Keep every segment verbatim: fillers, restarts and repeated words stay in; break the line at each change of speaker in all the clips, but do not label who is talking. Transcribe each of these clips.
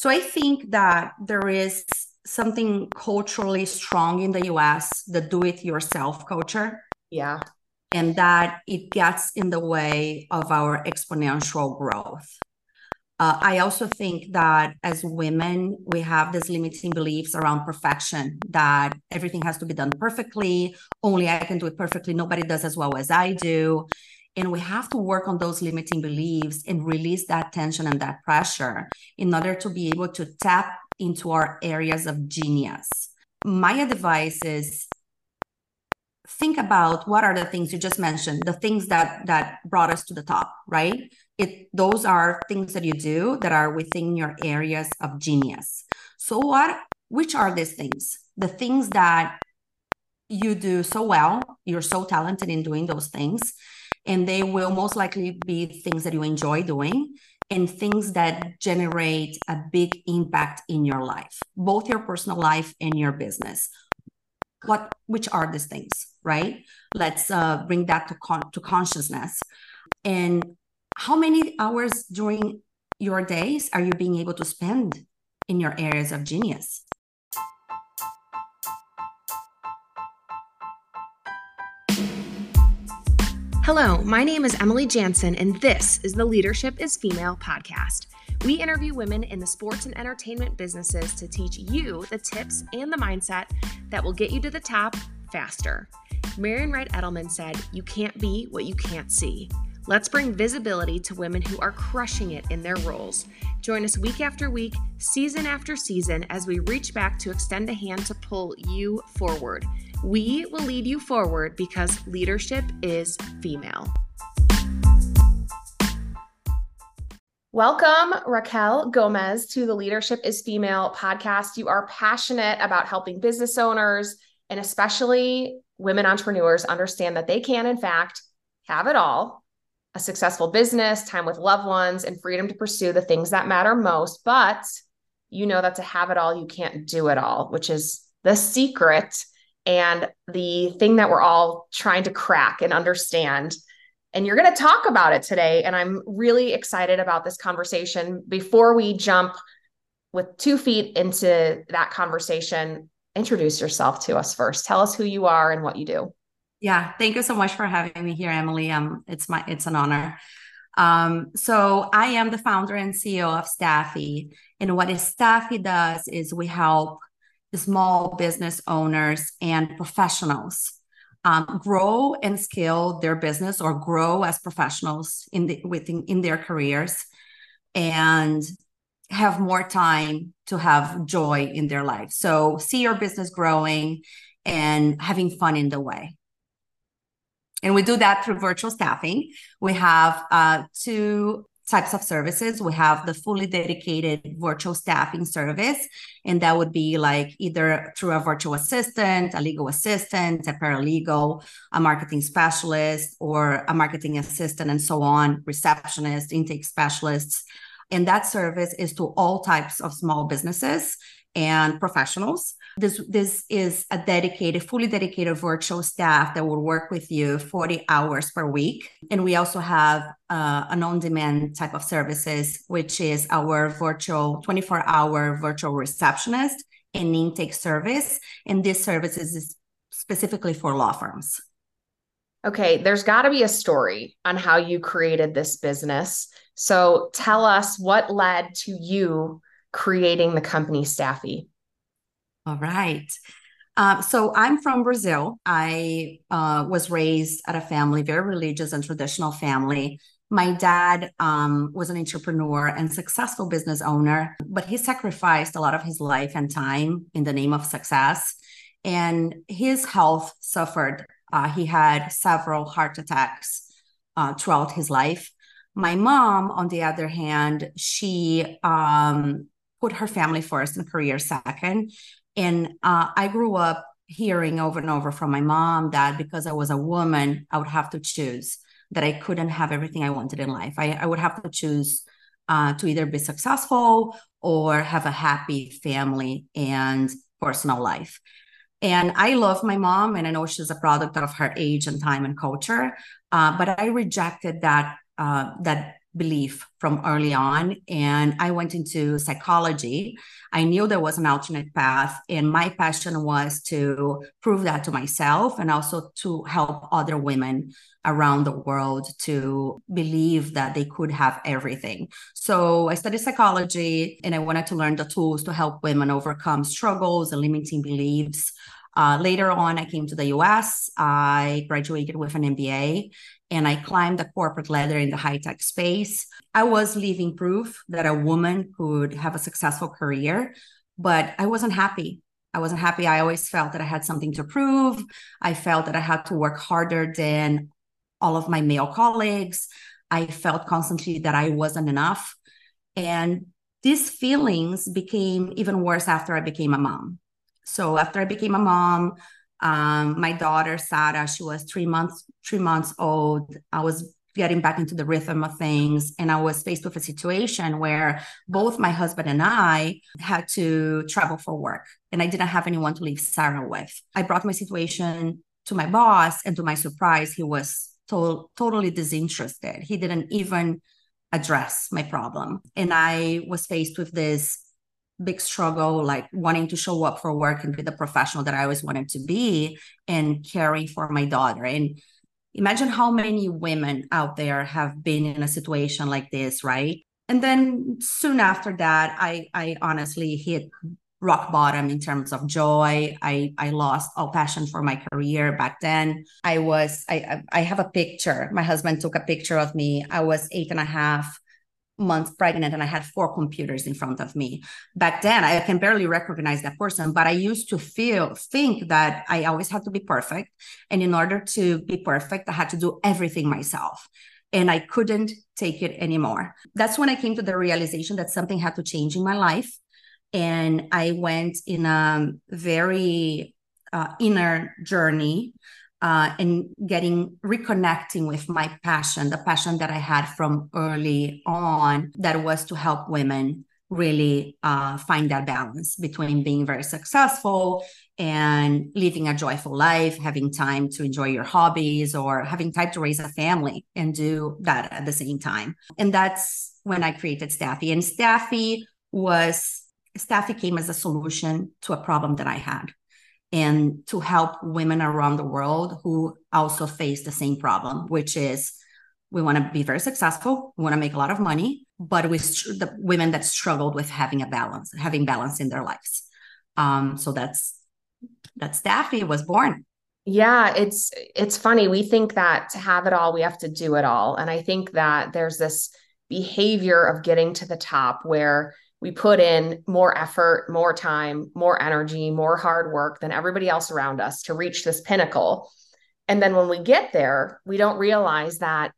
So I think that there is something culturally strong in the U S, the do-it-yourself culture,
Yeah.
and that it gets in the way of our exponential growth. Uh, I also think that as women, we have these limiting beliefs around perfection, that everything has to be done perfectly. Only I can do it perfectly. Nobody does as well as I do. And we have to work on those limiting beliefs and release that tension and that pressure in order to be able to tap into our areas of genius. My advice is think about what are the things you just mentioned, the things that that brought us to the top, right? It those are things that you do that are within your areas of genius. So what which are these things? The things that you do so well, you're so talented in doing those things, and they will most likely be things that you enjoy doing and things that generate a big impact in your life, both your personal life and your business. What which are these things, right? Let's uh, bring that to con- to consciousness. And how many hours during your days are you being able to spend in your areas of genius?
Hello, my name is Emily Jansen, and this is the Leadership is Female podcast. We interview women in the sports and entertainment businesses to teach you the tips and the mindset that will get you to the top faster. Marian Wright Edelman said, "You can't be what you can't see." Let's bring visibility to women who are crushing it in their roles. Join us week after week, season after season, as we reach back to extend a hand to pull you forward. We will lead you forward because leadership is female. Welcome, Raquel Gomez, to the Leadership is Female podcast. You are passionate about helping business owners and especially women entrepreneurs understand that they can, in fact, have it all: a successful business, time with loved ones, and freedom to pursue the things that matter most. But you know that to have it all, you can't do it all, which is the secret and the thing that we're all trying to crack and understand. And you're going to talk about it today. And I'm really excited about this conversation. Before we jump with two feet into that conversation, introduce yourself to us first. Tell us who you are and what you do.
Yeah, thank you so much for having me here, Emily. Um, it's my it's an honor. Um, so I am the founder and C E O of Staffy, and what Staffy does is we help small business owners and professionals um, grow and scale their business or grow as professionals in the within in their careers and have more time to have joy in their life. So see your business growing and having fun in the way. And we do that through virtual staffing. We have uh, two types of services. We have the fully dedicated virtual staffing service, and that would be like either through a virtual assistant, a legal assistant, a paralegal, a marketing specialist, or a marketing assistant, and so on, receptionist, intake specialists. And that service is to all types of small businesses and professionals. This, this is a dedicated, fully dedicated virtual staff that will work with you forty hours per week. And we also have uh, an on-demand type of services, which is our virtual twenty-four hour virtual receptionist and intake service. And this service is specifically for law firms.
Okay, there's got to be a story on how you created this business. So tell us what led to you creating the company Staffy.
All right. Um, so I'm from Brazil. I uh, was raised at a family, very religious and traditional family. My dad um, was an entrepreneur and successful business owner, but he sacrificed a lot of his life and time in the name of success. And his health suffered. Uh, he had several heart attacks uh, throughout his life. My mom, on the other hand, she um, put her family first and career second. And uh, I grew up hearing over and over from my mom that because I was a woman, I would have to choose, that I couldn't have everything I wanted in life. I, I would have to choose uh, to either be successful or have a happy family and personal life. And I love my mom, and I know she's a product of her age and time and culture, uh, but I rejected that uh, that belief from early on. And I went into psychology. I knew there was an alternate path, and my passion was to prove that to myself and also to help other women around the world to believe that they could have everything. So I studied psychology, and I wanted to learn the tools to help women overcome struggles and limiting beliefs. Uh, later on, I came to the U S. I graduated with an M B A, and I climbed the corporate ladder in the high-tech space. I was living proof that a woman could have a successful career, but I wasn't happy. I wasn't happy. I always felt that I had something to prove. I felt that I had to work harder than all of my male colleagues. I felt constantly that I wasn't enough. And these feelings became even worse after I became a mom. So after I became a mom, um, my daughter, Sarah, she was three months, three months old. I was getting back into the rhythm of things. And I was faced with a situation where both my husband and I had to travel for work. And I didn't have anyone to leave Sarah with. I brought my situation to my boss, and to my surprise, he was to- totally disinterested. He didn't even address my problem. And I was faced with this big struggle, like wanting to show up for work and be the professional that I always wanted to be and caring for my daughter. And imagine how many women out there have been in a situation like this, right? And then soon after that, I, I honestly hit rock bottom in terms of joy. I, I lost all passion for my career back then. I was, I, I have a picture. My husband took a picture of me. I was eight and a half months pregnant, and I had four computers in front of me. Back then, I can barely recognize that person, but I used to feel, think that I always had to be perfect. And in order to be perfect, I had to do everything myself. And I couldn't take it anymore. That's when I came to the realization that something had to change in my life. And I went in a very uh, inner journey uh, and getting, reconnecting with my passion, the passion that I had from early on, that was to help women really uh, find that balance between being very successful and living a joyful life, having time to enjoy your hobbies, or having time to raise a family and do that at the same time. And that's when I created Staffy. And Staffy was, Staffy came as a solution to a problem that I had, and to help women around the world who also face the same problem, which is we want to be very successful, we want to make a lot of money, but we the women that struggled with having a balance, having balance in their lives. Um, so that's that Staffy was born.
Yeah, it's it's funny. We think that to have it all, we have to do it all. And I think that there's this behavior of getting to the top where we put in more effort, more time, more energy, more hard work than everybody else around us to reach this pinnacle. And then when we get there, we don't realize that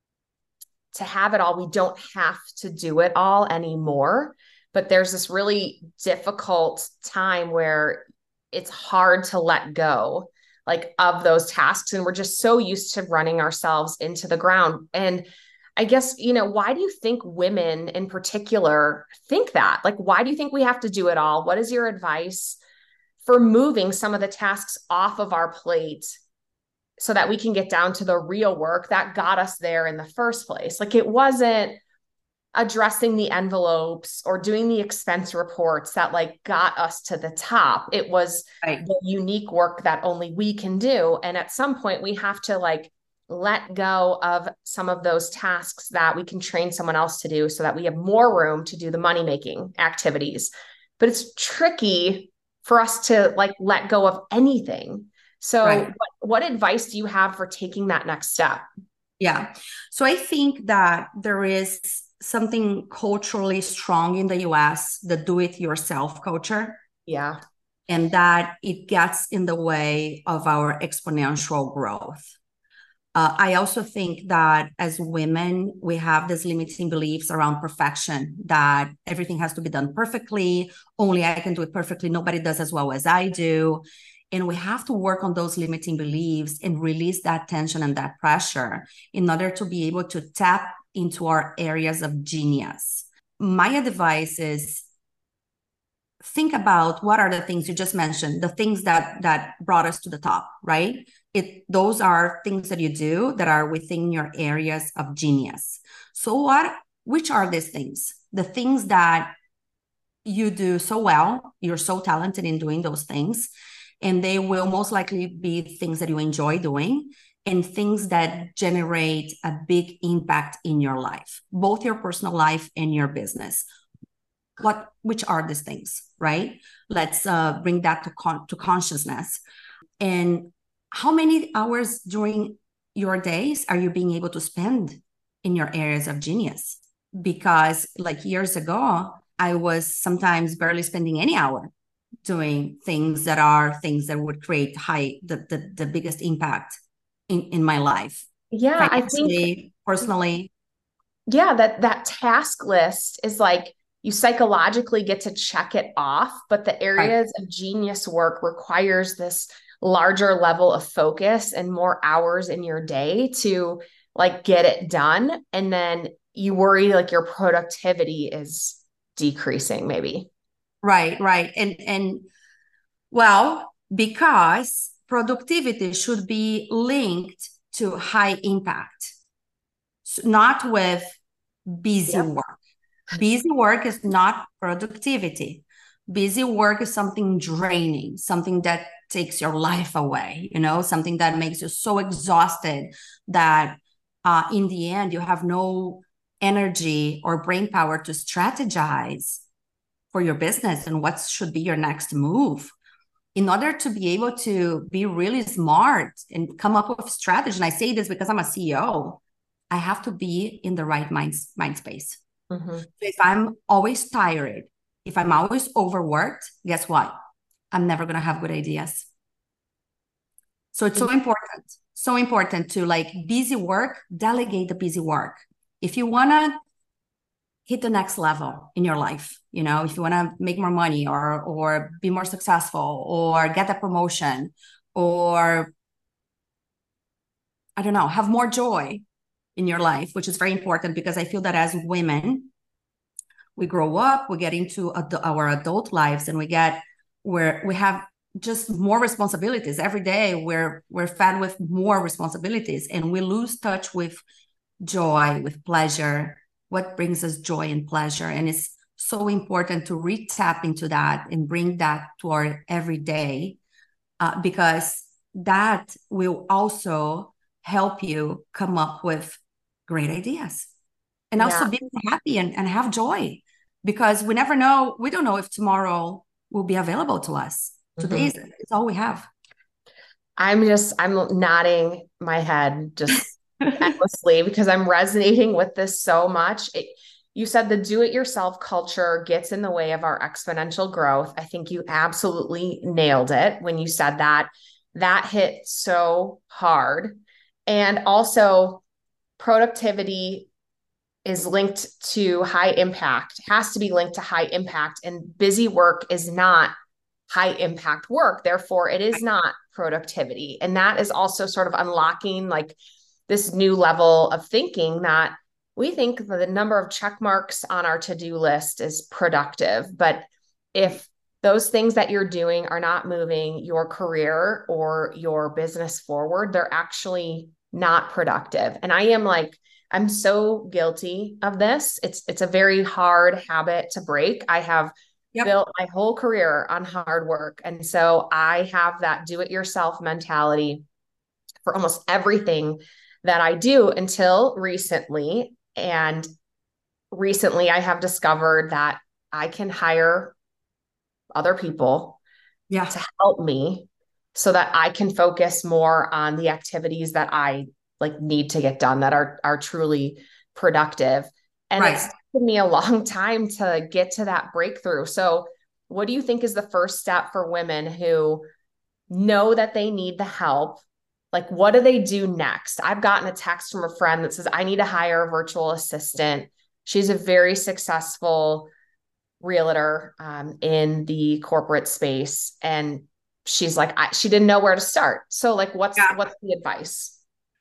to have it all, we don't have to do it all anymore. But there's this really difficult time where it's hard to let go, like, of those tasks. And we're just so used to running ourselves into the ground. And I guess, you know, why do you think women in particular think that? Like, why do you think we have to do it all? What is your advice for moving some of the tasks off of our plate so that we can get down to the real work that got us there in the first place? Like, it wasn't addressing the envelopes or doing the expense reports that like got us to the top. It was right. The unique work that only we can do. And at some point we have to like let go of some of those tasks that we can train someone else to do so that we have more room to do the money-making activities. But it's tricky for us to like let go of anything. So right. what, what advice do you have for taking that next step?
Yeah. So I think that there is something culturally strong in the U S, the do-it-yourself culture.
Yeah.
And that it gets in the way of our exponential growth. Uh, I also think that as women, we have these limiting beliefs around perfection, that everything has to be done perfectly. Only I can do it perfectly. Nobody does as well as I do. And we have to work on those limiting beliefs and release that tension and that pressure in order to be able to tap into our areas of genius. My advice is think about what are the things you just mentioned, the things that that brought us to the top, right? It those are things that you do that are within your areas of genius. So what which are these things? The things that you do so well, you're so talented in doing those things, and they will most likely be things that you enjoy doing and things that generate a big impact in your life, both your personal life and your business. What, which are these things, right? Let's uh, bring that to con- to consciousness. And how many hours during your days are you being able to spend in your areas of genius? Because like years ago, I was sometimes barely spending any hour doing things that are things that would create high the the, the biggest impact in, in my life.
Yeah, I
Financially,
think
personally.
Yeah, that that task list is like you psychologically get to check it off, but the areas right. of genius work requires this larger level of focus and more hours in your day to like get it done. And then you worry like your productivity is decreasing maybe.
Right, right. And and well, because productivity should be linked to high impact, so not with busy yep. work. Busy work is not productivity. Busy work is something draining, something that takes your life away, you know, something that makes you so exhausted that uh, in the end, you have no energy or brain power to strategize for your business and what should be your next move. In order to be able to be really smart and come up with strategy, and I say this because I'm a C E O, I have to be in the right mind, mind space. Mm-hmm. So if I'm always tired, if I'm always overworked, guess what? I'm never going to have good ideas. So it's mm-hmm. so important, so important to like busy work, delegate the busy work. If you want to hit the next level in your life, you know, if you want to make more money or or be more successful or get a promotion or, I don't know, have more joy in your life, which is very important because I feel that as women, we grow up, we get into ad- our adult lives and we get where we have just more responsibilities every day. We're, we're fed with more responsibilities and we lose touch with joy, with pleasure, what brings us joy and pleasure. And it's so important to re-tap into that and bring that to our everyday uh, because that will also help you come up with great ideas and yeah. also be happy and, and have joy because we never know. We don't know if tomorrow will be available to us. Today mm-hmm. is it's all we have.
I'm just, I'm nodding my head just endlessly because I'm resonating with this so much. It, you said the do-it-yourself culture gets in the way of our exponential growth. I think you absolutely nailed it when you said that. That hit so hard. And also productivity is linked to high impact, has to be linked to high impact, and busy work is not high impact work. Therefore, it is not productivity. And that is also sort of unlocking like this new level of thinking that we think that the number of check marks on our to-do list is productive. But if those things that you're doing are not moving your career or your business forward, they're actually not productive. And I am like, I'm so guilty of this. It's, it's a very hard habit to break. I have Yep. built my whole career on hard work. And so I have that do-it-yourself mentality for almost everything that I do until recently. And recently I have discovered that I can hire other people yeah. to help me so that I can focus more on the activities that I like need to get done that are, are truly productive. And right. it's taken me a long time to get to that breakthrough. So what do you think is the first step for women who know that they need the help? Like, what do they do next? I've gotten a text from a friend that says, I need to hire a virtual assistant. She's a very successful realtor um, in the corporate space. And she's like, I, she didn't know where to start. So like, what's, yeah. what's the advice?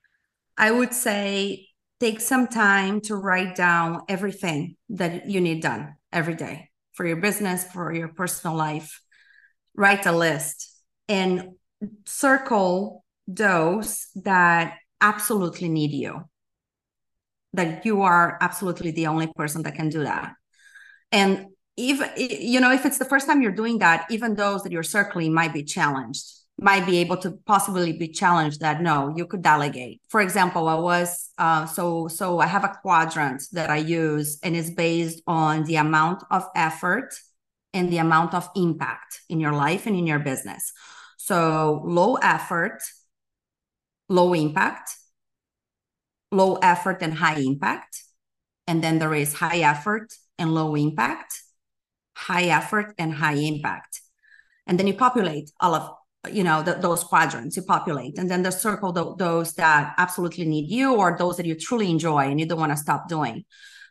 I would say, take some time to write down everything that you need done every day. for your business, for your personal life, write a list and circle those that absolutely need you, that you are absolutely the only person that can do that. And if, you know, if it's the first time you're doing that, even those that you're circling might be challenged, might be able to possibly be challenged that no, you could delegate. For example, I was, uh, so, so I have a quadrant that I use, and it's based on the amount of effort and the amount of impact in your life and in your business. So low effort, low impact, low effort and high impact. And then there is high effort and low impact, high effort and high impact. And then you populate all of, you know, the, those quadrants, you populate, and then the circle the, those that absolutely need you, or those that you truly enjoy and you don't want to stop doing.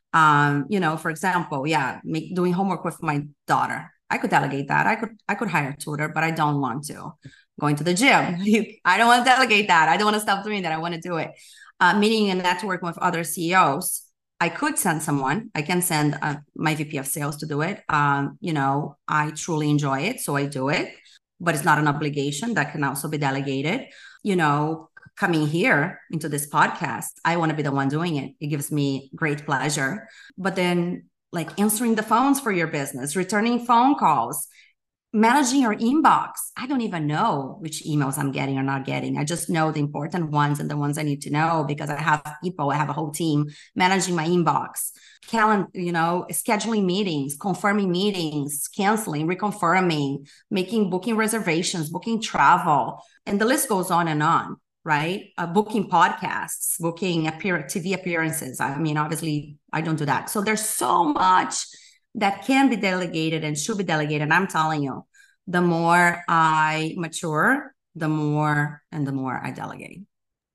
Um, you know, for example, yeah, make, doing homework with my daughter. I could delegate that. I could, I could hire a tutor, but I don't want to. Going to the gym, I don't want to delegate that. I don't want to stop doing that. I want to do it. Uh, meeting and networking with other C E Os. I could send someone. I can send uh, my V P of sales to do it. Um, you know, I truly enjoy it, so I do it. But it's not an obligation. That can also be delegated. You know, coming here into this podcast, I want to be the one doing it. It gives me great pleasure. But then, like answering the phones for your business, returning phone calls, managing your inbox. I don't even know which emails I'm getting or not getting. I just know the important ones and the ones I need to know because I have people, I have a whole team managing my inbox, calendar, you know, scheduling meetings, confirming meetings, canceling, reconfirming, making booking reservations, booking travel, and the list goes on and on, right? Uh, booking podcasts, booking appear- T V appearances. I mean, obviously I don't do that. So there's so much that can be delegated and should be delegated. And I'm telling you, the more I mature, the more and the more I delegate.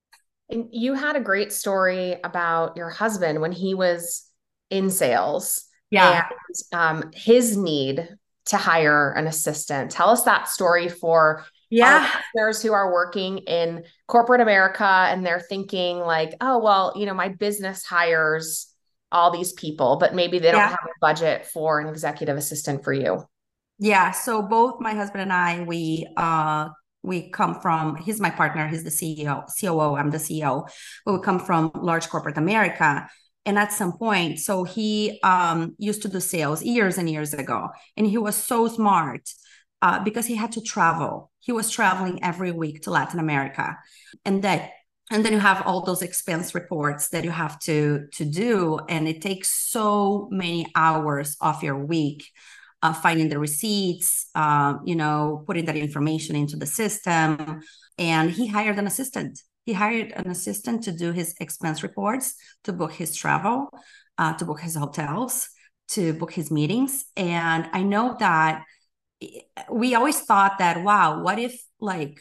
And you had a great story about your husband when he was in sales.
Yeah.
And um, his need to hire an assistant. Tell us that story for
yeah.
our listeners who are working in corporate America and they're thinking like, oh, well, you know, my business hires all these people, but maybe they don't yeah. have a budget for an executive assistant for you.
Yeah. So both my husband and I, we, uh, we come from, he's my partner. He's the C E O, C O O. I'm the C E O, but we come from large corporate America. And at some point, so he, um, used to do sales years and years ago. And he was so smart, uh, because he had to travel. He was traveling every week to Latin America. And that, And then you have all those expense reports that you have to, to do. And it takes so many hours of your week, uh, finding the receipts, uh, you know, putting that information into the system. And he hired an assistant. He hired an assistant to do his expense reports, to book his travel, uh, to book his hotels, to book his meetings. And I know that we always thought that, wow, what if like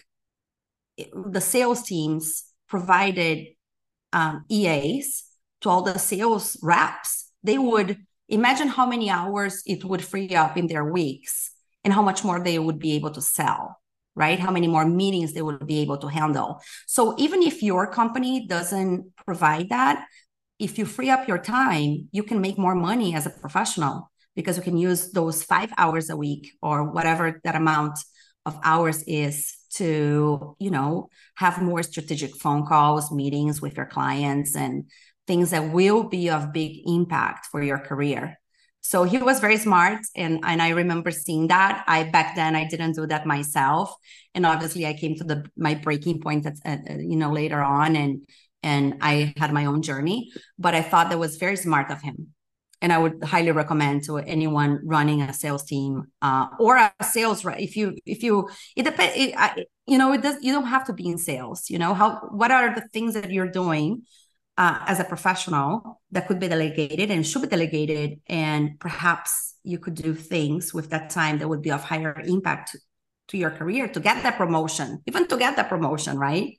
the sales teams provided um, E As to all the sales reps? They would imagine how many hours it would free up in their weeks and how much more they would be able to sell, right? How many more meetings they would be able to handle. So even if your company doesn't provide that, if you free up your time, you can make more money as a professional because you can use those five hours a week or whatever that amount of hours is to, you know, have more strategic phone calls, meetings with your clients, and things that will be of big impact for your career. So he was very smart. And, and I remember seeing that. I, back then, I didn't do that myself. And obviously I came to the, my breaking point that's, uh, you know, later on, and, and I had my own journey, but I thought that was very smart of him. And I would highly recommend to anyone running a sales team, uh, or a sales rep. If you, if you, it depends. It, I, you know, it does. You don't have to be in sales. You know, how? What are the things that you're doing uh, as a professional that could be delegated and should be delegated, and perhaps you could do things with that time that would be of higher impact to, to your career to get that promotion, even to get that promotion, right?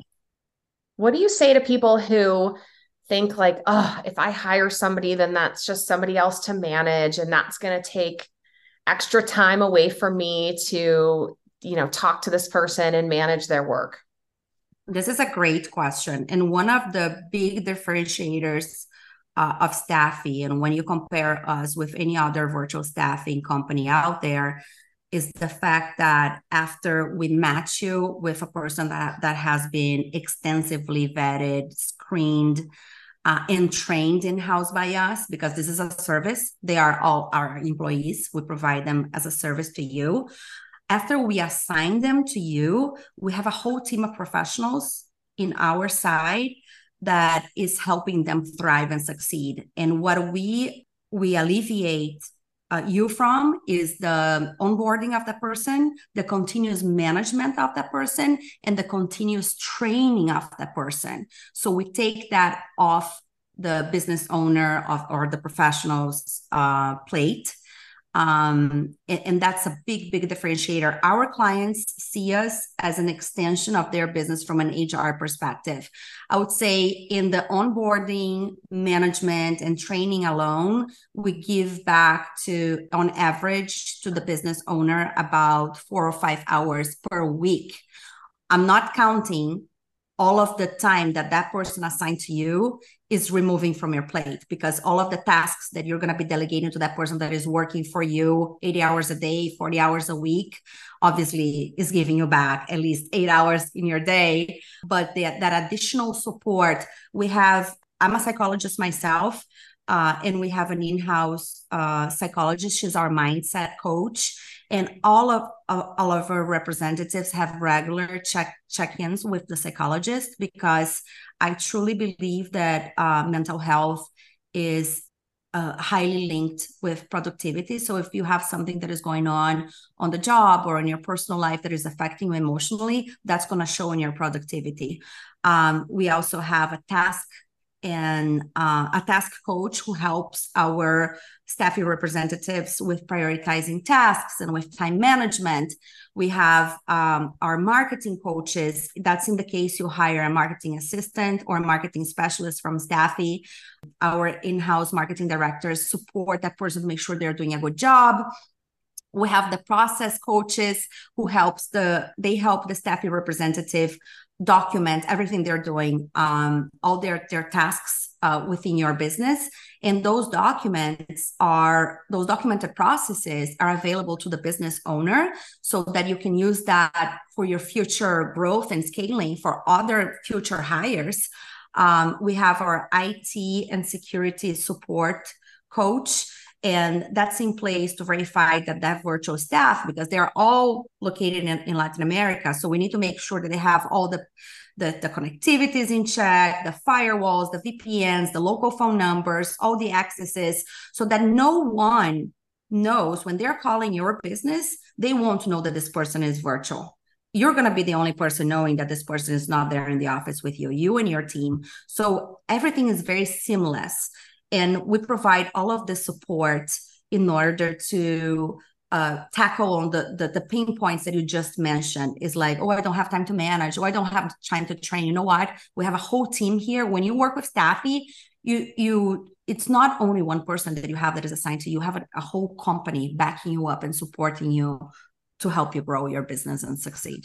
What do you say to people who think like, oh, if I hire somebody, then that's just somebody else to manage. And that's going to take extra time away from me to, you know, talk to this person and manage their work?
This is a great question. And one of the big differentiators uh, of Staffy, and when you compare us with any other virtual staffing company out there, is the fact that after we match you with a person that, that has been extensively vetted, screened, uh, and trained in-house by us, because this is a service. They are all our employees. We provide them as a service to you. After we assign them to you, we have a whole team of professionals in our side that is helping them thrive and succeed. And what we we alleviate uh, you from is the onboarding of that person, the continuous management of that person, and the continuous training of that person. So we take that off the business owner of or the professional's uh, plate. Um, and, and that's a big, big differentiator. Our clients see us as an extension of their business from an H R perspective. I would say in the onboarding, management, and training alone, we give back to, on average, to the business owner about four or five hours per week. I'm not counting all of the time that that person assigned to you is removing from your plate, because all of the tasks that you're going to be delegating to that person that is working for you eighty hours a day, forty hours a week, obviously is giving you back at least eight hours in your day. But the, that additional support, we have, I'm a psychologist myself, uh, and we have an in-house uh, psychologist. She's our mindset coach. And all of uh, all of our representatives have regular check check-ins with the psychologist, because I truly believe that uh, mental health is uh, highly linked with productivity. So if you have something that is going on on the job or in your personal life that is affecting you emotionally, that's going to show in your productivity. Um, we also have a task and uh, a task coach who helps our staffing representatives with prioritizing tasks and with time management. We have um, our marketing coaches. That's in the case you hire a marketing assistant or a marketing specialist from Staffy. Our in-house marketing directors support that person to make sure they're doing a good job. We have the process coaches who helps the, they help the Staffy representative document everything they're doing, um, all their, their tasks uh, within your business. And those documents are, those documented processes are available to the business owner so that you can use that for your future growth and scaling for other future hires. Um, we have our I T and security support coach, and that's in place to verify that that virtual staff, because they're all located in, in Latin America. So we need to make sure that they have all the, the, the connectivities in check, the firewalls, the V P Ns, the local phone numbers, all the accesses, so that no one knows when they're calling your business, they won't know that this person is virtual. You're going to be the only person knowing that this person is not there in the office with you, you and your team. So everything is very seamless. And we provide all of the support in order to uh, tackle on the, the, the pain points that you just mentioned. Is like, oh, I don't have time to manage. Oh, I don't have time to train. You know what? We have a whole team here. When you work with Staffy, you, you, it's not only one person that you have that is assigned to you. You have a, a whole company backing you up and supporting you to help you grow your business and succeed.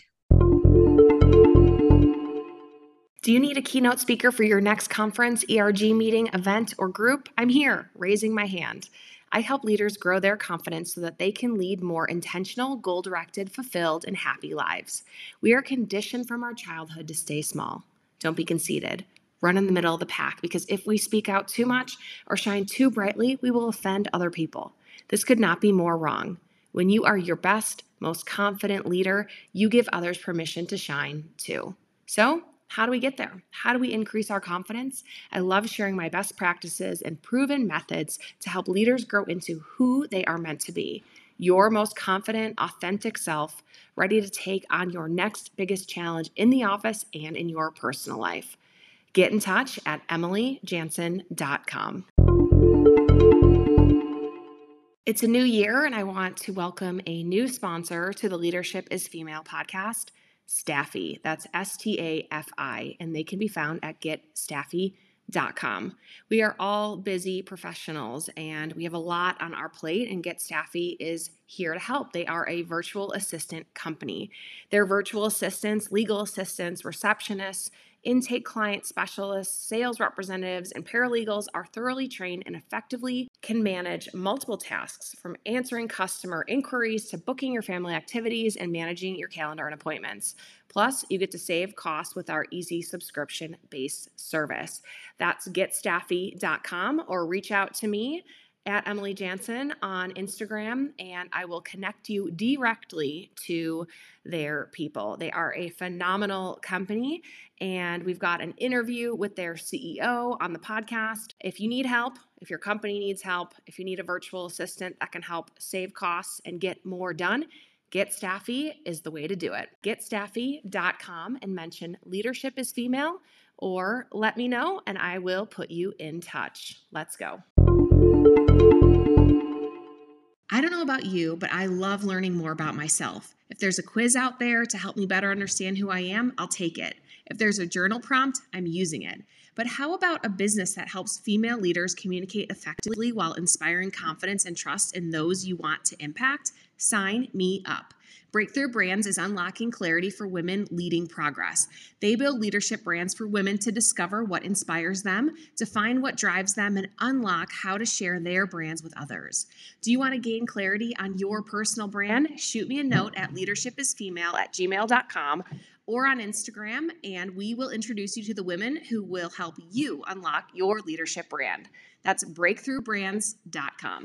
Do you need a keynote speaker for your next conference, E R G meeting, event, or group? I'm here, raising my hand. I help leaders grow their confidence so that they can lead more intentional, goal-directed, fulfilled, and happy lives. We are conditioned from our childhood to stay small. Don't be conceited. Run in the middle of the pack, because if we speak out too much or shine too brightly, we will offend other people. This could not be more wrong. When you are your best, most confident leader, you give others permission to shine too. So, how do we get there? How do we increase our confidence? I love sharing my best practices and proven methods to help leaders grow into who they are meant to be. Your most confident, authentic self, ready to take on your next biggest challenge in the office and in your personal life. Get in touch at emily jansen dot com. It's a new year, and I want to welcome a new sponsor to the Leadership is Female podcast, Staffy. That's S T A F I, and they can be found at get staffy dot com. We are all busy professionals, and we have a lot on our plate, and Get Staffy is here to help. They are a virtual assistant company. They're virtual assistants, legal assistants, receptionists, Intake client specialists, sales representatives, and paralegals are thoroughly trained and effectively can manage multiple tasks, from answering customer inquiries to booking your family activities and managing your calendar and appointments. Plus, you get to save costs with our easy subscription-based service. That's get staffy dot com, or reach out to me at Emily Jansen on Instagram, and I will connect you directly to their people. They are a phenomenal company, and we've got an interview with their C E O on the podcast. If you need help, if your company needs help, if you need a virtual assistant that can help save costs and get more done, Get Staffy is the way to do it. get staffy dot com and mention Leadership is Female, or let me know and I will put you in touch. Let's go. I don't know about you, but I love learning more about myself. If there's a quiz out there to help me better understand who I am, I'll take it. If there's a journal prompt, I'm using it. But how about a business that helps female leaders communicate effectively while inspiring confidence and trust in those you want to impact? Sign me up. Breakthrough Brands is unlocking clarity for women leading progress. They build leadership brands for women to discover what inspires them, define what drives them, and unlock how to share their brands with others. Do you want to gain clarity on your personal brand? Shoot me a note at leadership is female at gmail dot com or on Instagram, and we will introduce you to the women who will help you unlock your leadership brand. That's breakthrough brands dot com.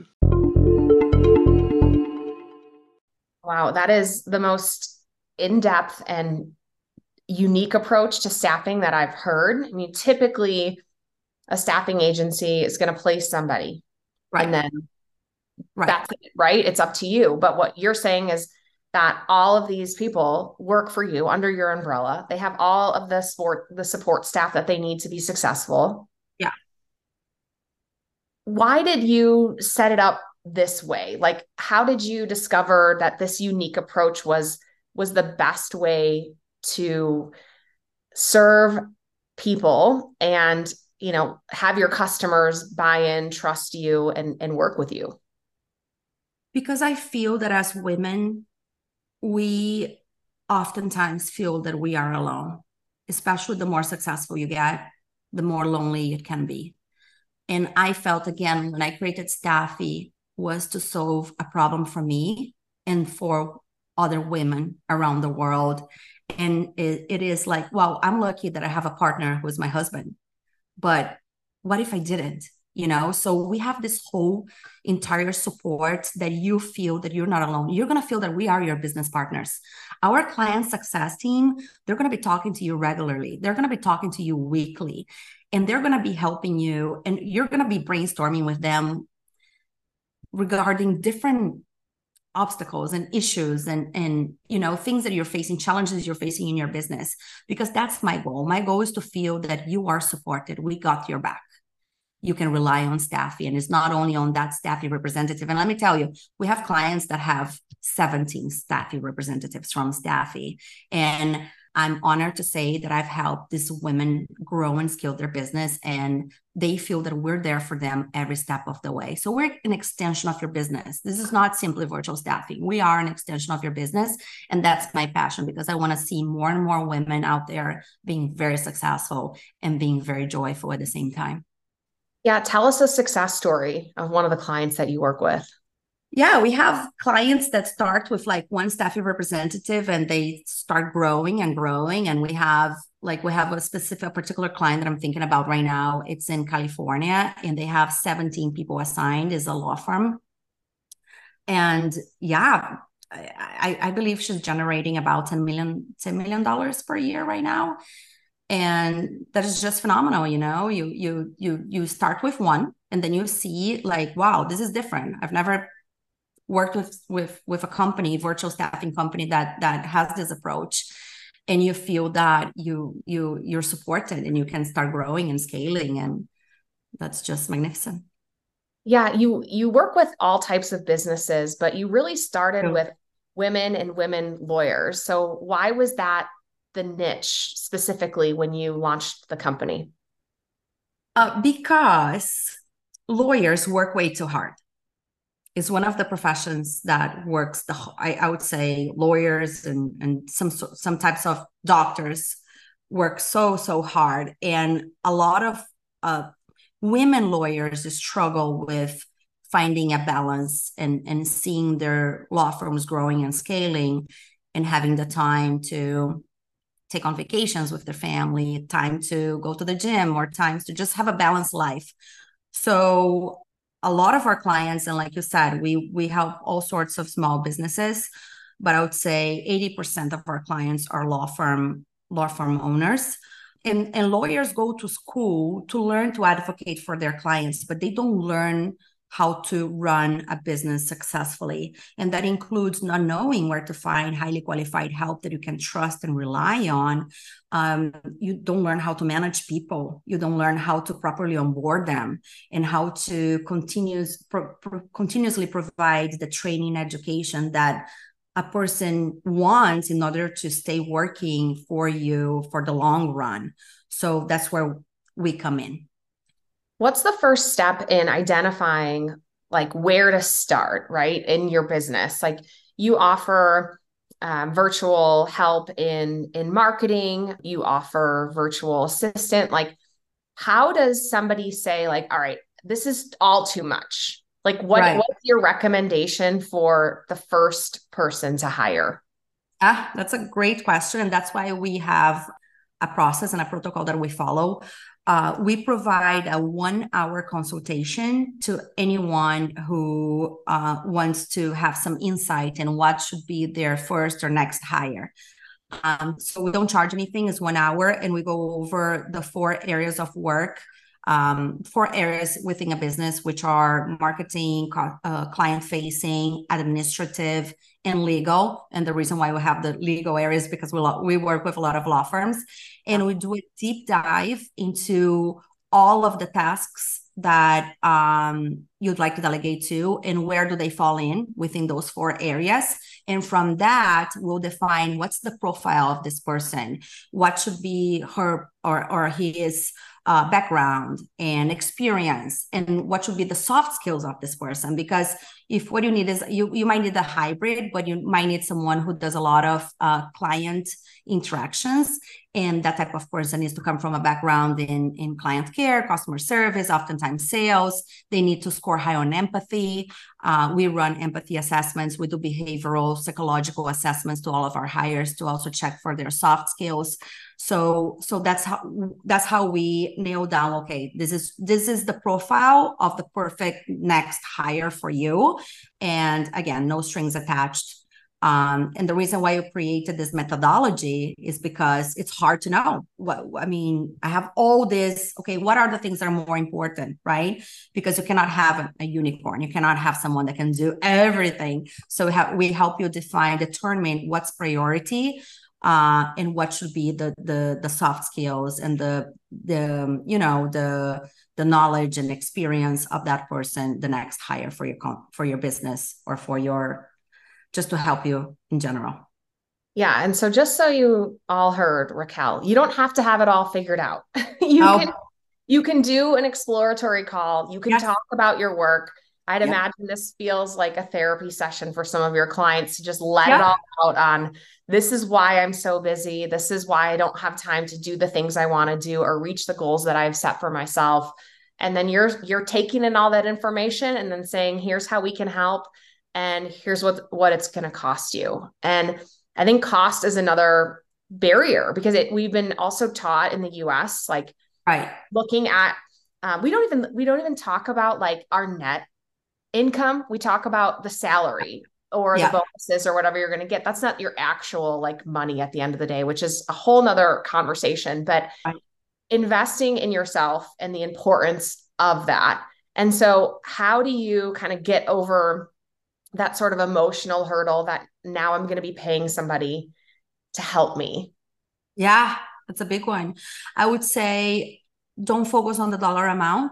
Wow, that is the most in-depth and unique approach to staffing that I've heard. I mean, typically a staffing agency is going to place somebody, right, and then right. that's it, right? It's up to you. But what you're saying is that all of these people work for you under your umbrella. They have all of the support, the support staff that they need to be successful.
Yeah.
Why did you set it up this way? Like, how did you discover that this unique approach was was the best way to serve people and, you know, have your customers buy in, trust you, and and work with you?
Because I feel that as women, we oftentimes feel that we are alone, especially the more successful you get, the more lonely it can be. And I felt, again, when I created Staffy, was to solve a problem for me and for other women around the world. And it, it is like, well, I'm lucky that I have a partner who is my husband, but what if I didn't? You know, so we have this whole entire support that you feel that you're not alone. You're going to feel that we are your business partners. Our client success team, they're going to be talking to you regularly. They're going to be talking to you weekly, and they're going to be helping you, and you're going to be brainstorming with them regarding different obstacles and issues and, and, you know, things that you're facing, challenges you're facing in your business, because that's my goal. My goal is to feel that you are supported. We got your back. You can rely on Staffy, and it's not only on that Staffy representative. And let me tell you, we have clients that have seventeen Staffy representatives from Staffy. And I'm honored to say that I've helped these women grow and scale their business, and they feel that we're there for them every step of the way. So we're an extension of your business. This is not simply virtual staffing. We are an extension of your business. And that's my passion, because I want to see more and more women out there being very successful and being very joyful at the same time.
Yeah. Tell us a success story of one of the clients that you work with.
Yeah, we have clients that start with like one Staffy representative and they start growing and growing. And we have like, we have a specific, a particular client that I'm thinking about right now. It's in California and they have seventeen people assigned. Is a law firm. And yeah, I, I believe she's generating about ten million dollars per year right now. And that is just phenomenal. You know, you, you, you, you start with one and then you see like, wow, this is different. I've never worked with with with a company, virtual staffing company that that has this approach, and you feel that you you you're supported and you can start growing and scaling, and that's just magnificent.
Yeah, you you work with all types of businesses, but you really started yeah. with women and women lawyers. So why was that the niche specifically when you launched the company?
Uh, because lawyers work way too hard. It's one of the professions that works the I, I would say lawyers and and some some types of doctors work so, so hard. And a lot of uh, women lawyers struggle with finding a balance and, and seeing their law firms growing and scaling and having the time to take on vacations with their family, time to go to the gym, or times to just have a balanced life. So a lot of our clients, and like you said, we we help all sorts of small businesses, but I would say eighty percent of our clients are law firm law firm owners. And, and lawyers go to school to learn to advocate for their clients, but they don't learn how to run a business successfully. And that includes not knowing where to find highly qualified help that you can trust and rely on. Um, you don't learn how to manage people. You don't learn how to properly onboard them and how to continuous, pro, pro, continuously provide the training education that a person wants in order to stay working for you for the long run. So that's where we come in.
What's the first step in identifying like where to start, right, in your business? Like you offer um, virtual help in, in marketing, you offer virtual assistant. Like how does somebody say like, all right, this is all too much? Like what, right. What's your recommendation for the first person to hire?
Ah, that's a great question. And that's why we have a process and a protocol that we follow. Uh, we provide a one hour consultation to anyone who uh, wants to have some insight in what should be their first or next hire. Um, so we don't charge anything, it's one hour, and we go over the four areas of work, um, four areas within a business, which are marketing, uh, client-facing, administrative, and legal. And the reason why we have the legal area is because we, lo- we work with a lot of law firms, and we do a deep dive into all of the tasks that um, you'd like to delegate to and where do they fall in within those four areas. And from that, we'll define what's the profile of this person, what should be her or, or his uh, background and experience, and what should be the soft skills of this person. Because if what you need is, you, you might need a hybrid, but you might need someone who does a lot of uh, client interactions. And that type of person needs to come from a background in, in client care, customer service, oftentimes sales. They need to score high on empathy. Uh, we run empathy assessments. We do behavioral, psychological assessments to all of our hires to also check for their soft skills. So, so that's how that's how we nail down, okay, this is this is the profile of the perfect next hire for you. And again, no strings attached. Um, and the reason why we created this methodology is because it's hard to know. What I mean, I have all this, okay, what are the things that are more important, right? Because you cannot have a, a unicorn. You cannot have someone that can do everything. So we, have, we help you define, determine what's priority, uh, and what should be the the the soft skills and the the you know the the knowledge and experience of that person, the next hire for your for your business or for your just to help you in general.
Yeah. And so just so you all heard, Raquel, you don't have to have it all figured out. you oh. can you can do an exploratory call. You can yes. talk about your work. I'd yep. imagine this feels like a therapy session for some of your clients to just let yep. it all out on, this is why I'm so busy. This is why I don't have time to do the things I want to do or reach the goals that I've set for myself. And then you're you're taking in all that information and then saying, here's how we can help. And here's what, what it's going to cost you. And I think cost is another barrier because it, we've been also taught in the U S, like
right.
looking at, uh, we don't even, we don't even talk about like our net income. We talk about the salary or yeah. the bonuses or whatever you're going to get. That's not your actual like money at the end of the day, which is a whole nother conversation, but right. investing in yourself and the importance of that. And so how do you kind of get over that sort of emotional hurdle that now I'm going to be paying somebody to help me?
Yeah, that's a big one. I would say don't focus on the dollar amount,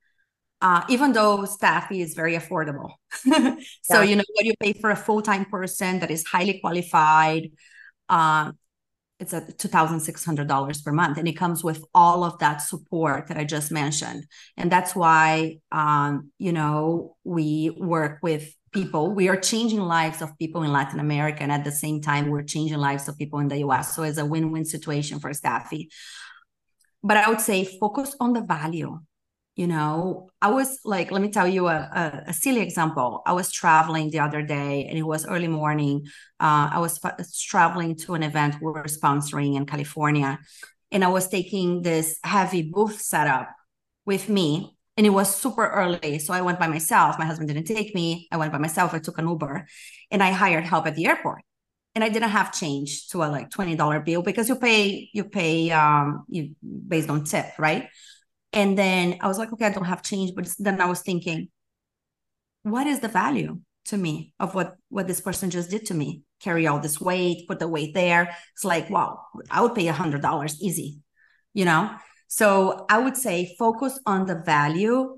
uh, even though staff is very affordable. So, yeah. you know, what you pay for a full-time person that is highly qualified, uh, it's at two thousand six hundred dollars per month. And it comes with all of that support that I just mentioned. And that's why, um, you know, we work with people. We are changing lives of people in Latin America. And at the same time, we're changing lives of people in the U S. So it's a win-win situation for Steffi. But I would say focus on the value. You know, I was like, let me tell you a, a, a silly example. I was traveling the other day and it was early morning. Uh, I was f- traveling to an event we were sponsoring in California. And I was taking this heavy booth setup with me. And it was super early. So I went by myself. My husband didn't take me. I went by myself. I took an Uber and I hired help at the airport. And I didn't have change to a like twenty dollars bill because you pay, you pay um, you based on tip, right? And then I was like, okay, I don't have change. But then I was thinking, what is the value to me of what, what this person just did to me? Carry all this weight, put the weight there. It's like, wow, I would pay one hundred dollars easy, you know? So I would say focus on the value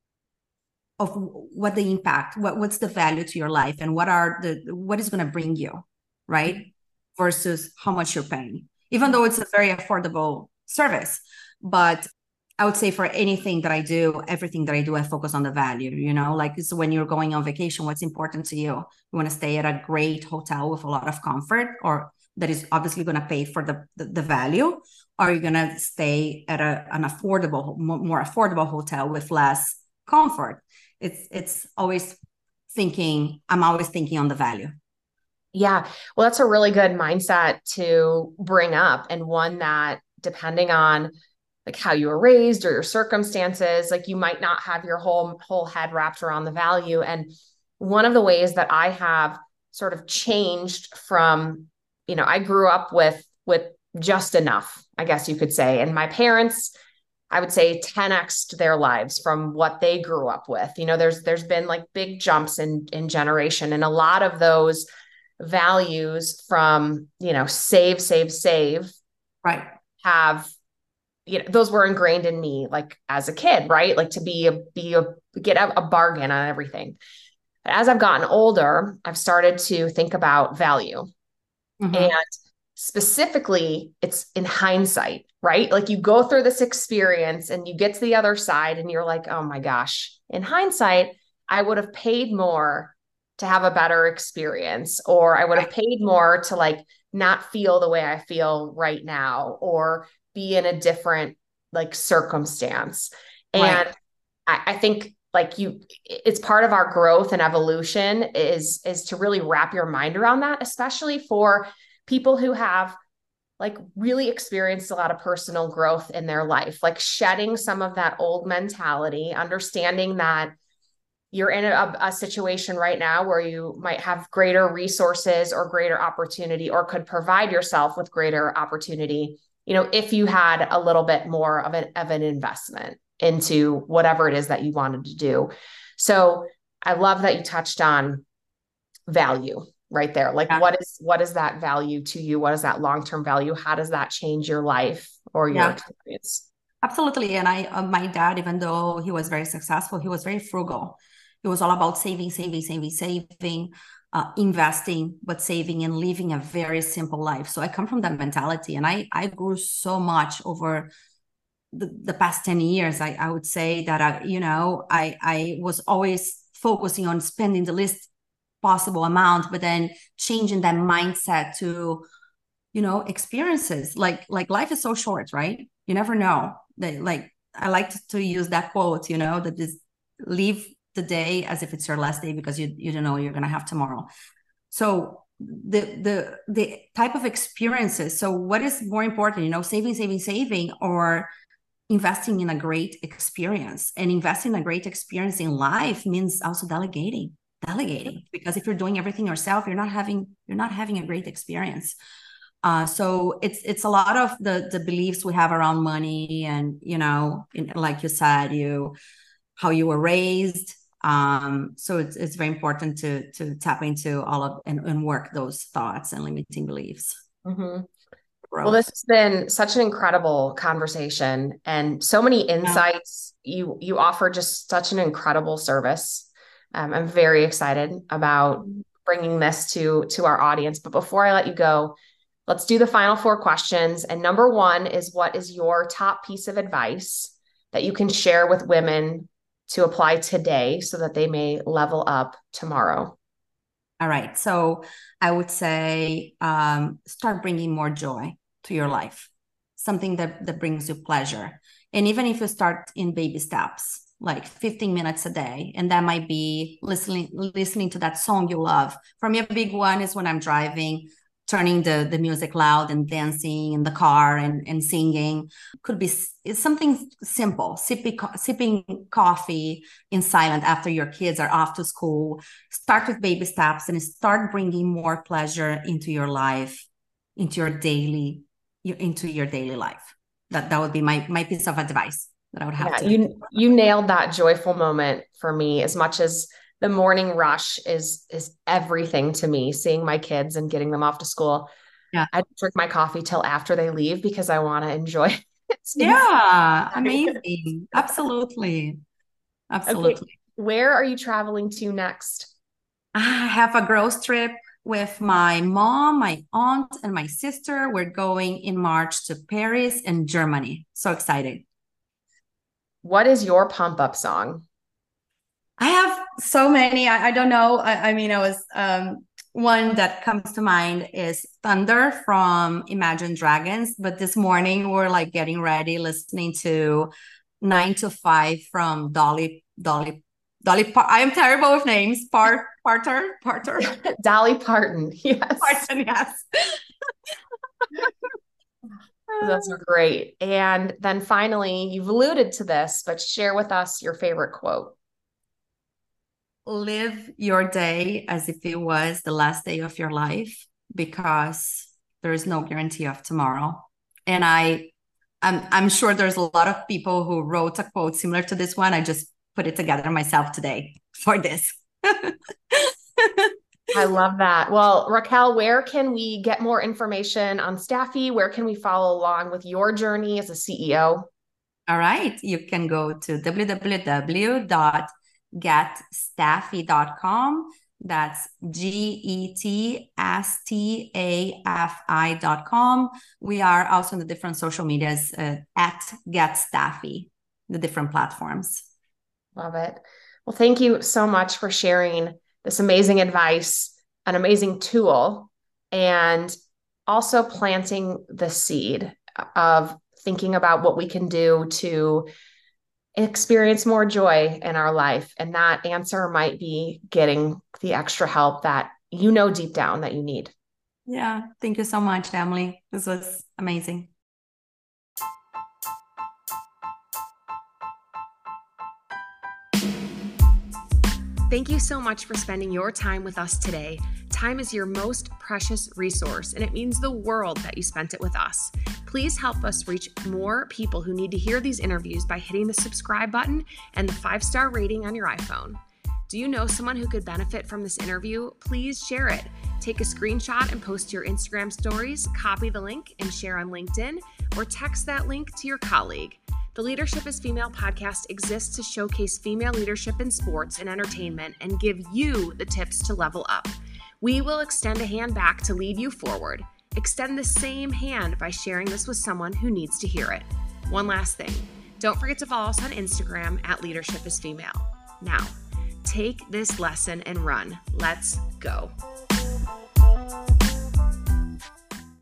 of what the impact, what, what's the value to your life and what are the, what is going to bring you, right? Versus how much you're paying, even though it's a very affordable service. But I would say for anything that I do, everything that I do, I focus on the value, you know, like it's when you're going on vacation, what's important to you? You want to stay at a great hotel with a lot of comfort, or that is obviously going to pay for the, the, the value, or are you going to stay at a, an affordable, more affordable hotel with less comfort? It's, it's always thinking, I'm always thinking on the value.
Yeah. Well, that's a really good mindset to bring up, and one that depending on like how you were raised or your circumstances, like you might not have your whole, whole head wrapped around the value. And one of the ways that I have sort of changed from, you know, I grew up with, with just enough, I guess you could say. And my parents, I would say ten X'd their lives from what they grew up with. You know, there's, there's been like big jumps in, in generation. And a lot of those values from, you know, save, save, save,
right,
have, you know, those were ingrained in me, like as a kid, right? Like to be a, be a, get a, a bargain on everything. But as I've gotten older, I've started to think about value. Mm-hmm. And specifically it's in hindsight, right? Like you go through this experience and you get to the other side and you're like, oh my gosh, in hindsight, I would have paid more to have a better experience, or I would have paid more to like not feel the way I feel right now, or be in a different like circumstance. And right. I, I think like you, it's part of our growth and evolution is, is to really wrap your mind around that, especially for people who have like really experienced a lot of personal growth in their life, like shedding some of that old mentality, understanding that you're in a, a situation right now where you might have greater resources or greater opportunity, or could provide yourself with greater opportunity, you know, if you had a little bit more of an, of an investment into whatever it is that you wanted to do. So I love that you touched on value right there. Like, yeah. what is, what is that value to you? What is that long-term value? How does that change your life or your yeah. experience?
Absolutely. And I, uh, my dad, even though he was very successful, he was very frugal. It was all about saving, saving, saving, saving, uh, investing, but saving and living a very simple life. So I come from that mentality, and I, I grew so much over the, the past ten years. I, I would say that, I, you know, I, I was always focusing on spending the least possible amount, but then changing that mindset to, you know, experiences. Like, like life is so short, right? You never know. That, like, I like to, to use that quote, you know, that is live the day as if it's your last day, because you, you don't know you're going to have tomorrow. So the, the, the type of experiences. So what is more important, you know, saving, saving, saving, or investing in a great experience? And investing in a great experience in life means also delegating, delegating, because if you're doing everything yourself, you're not having, you're not having a great experience. Uh, so it's, it's a lot of the, the beliefs we have around money, and, you know, in, like you said, you, how you were raised. Um, so it's, it's very important to, to tap into all of and, and work those thoughts and limiting beliefs.
Mm-hmm. Well, this has been such an incredible conversation, and so many insights. Yeah. You, you offer just such an incredible service. Um, I'm very excited about bringing this to, to our audience. But before I let you go, let's do the final four questions. And number one is, what is your top piece of advice that you can share with women to apply today so that they may level up tomorrow?
All right. So I would say um, start bringing more joy to your life, something that, that brings you pleasure. And even if you start in baby steps, like fifteen minutes a day, and that might be listening listening to that song you love. For me, a big one is when I'm driving, turning the, the music loud and dancing in the car and, and singing. Could be it's something simple, sipping, sipping coffee in silence after your kids are off to school. Start with baby steps and start bringing more pleasure into your life, into your daily, into your daily life. That, that would be my, my piece of advice that I would have
yeah,
to.
You, you nailed that joyful moment for me. As much as the morning rush is, is everything to me, seeing my kids and getting them off to school.
Yeah.
I drink my coffee till after they leave because I want to enjoy it.
Yeah. Amazing. Absolutely. Absolutely.
Okay. Where are you traveling to next?
I have a girls trip with my mom, my aunt, and my sister. We're going in March to Paris and Germany. So excited.
What is your pump up song?
I have so many. I, I don't know. I, I mean, I was um, one that comes to mind is Thunder from Imagine Dragons. But this morning we're like getting ready, listening to Nine to Five from Dolly Dolly Dolly. Par- I am terrible with names. Part Parter Parter
Dolly Parton. Yes.
Parton. Yes.
Those are great. And then finally, you've alluded to this, but share with us your favorite quote.
Live your day as if it was the last day of your life, because there is no guarantee of tomorrow. And I, I'm, I'm sure there's a lot of people who wrote a quote similar to this one. I just put it together myself today for this.
I love that. Well, Raquel, where can we get more information on Staffy? Where can we follow along with your journey as a C E O?
All right. You can go to w w w dot get staffy dot com. That's G E T S T A F I dot com. We are also on the different social medias uh, at Get Staffy, the different platforms.
Love it. Well, thank you so much for sharing this amazing advice, an amazing tool, and also planting the seed of thinking about what we can do to experience more joy in our life. And that answer might be getting the extra help that you know deep down that you need.
Yeah. Thank you so much, Emily. This was amazing.
Thank you so much for spending your time with us today. Time is your most precious resource, and it means the world that you spent it with us. Please help us reach more people who need to hear these interviews by hitting the subscribe button and the five-star rating on your iPhone. Do you know someone who could benefit from this interview? Please share it. Take a screenshot and post to your Instagram stories, copy the link and share on LinkedIn, or text that link to your colleague. The Leadership is Female podcast exists to showcase female leadership in sports and entertainment and give you the tips to level up. We will extend a hand back to lead you forward. Extend the same hand by sharing this with someone who needs to hear it. One last thing, don't forget to follow us on Instagram at Leadership is Female. Now, take this lesson and run. Let's go.